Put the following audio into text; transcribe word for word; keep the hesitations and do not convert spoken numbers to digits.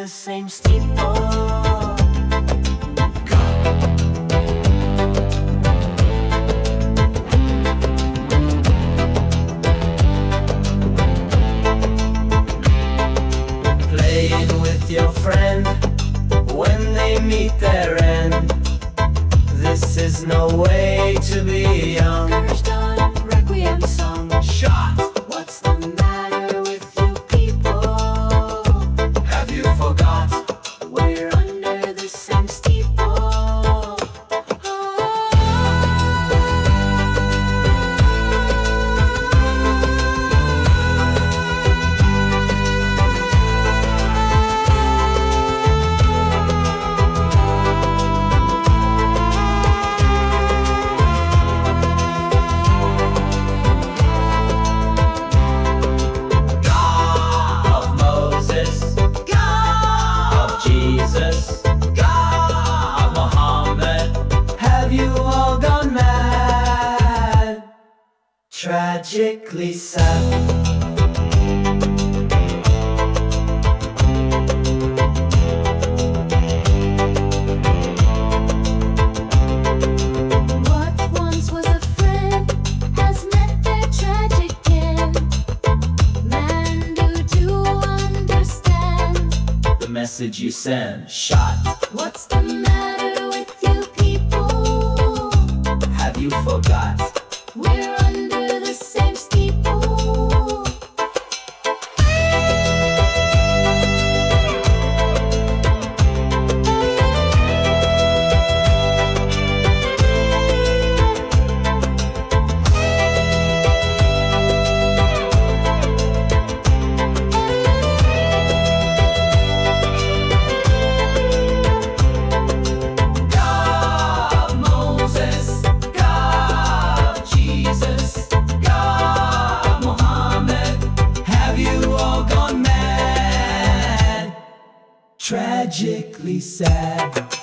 the same steeple. Playing with your friend when they meet their end. This is no way to be young. Courage done, requiem sung. Shot! What's the matter with you people? Have you forgot? We're under the same steeple. Tragically sad. What once was a friend has met their tragic end. Man, do you understand The message you send. Shot! what's the matter with you people? Have you forgot? We're under the same steeple. God, Moses, God, Jesus, God, Muhammad, have you all gone mad? Tragically sad.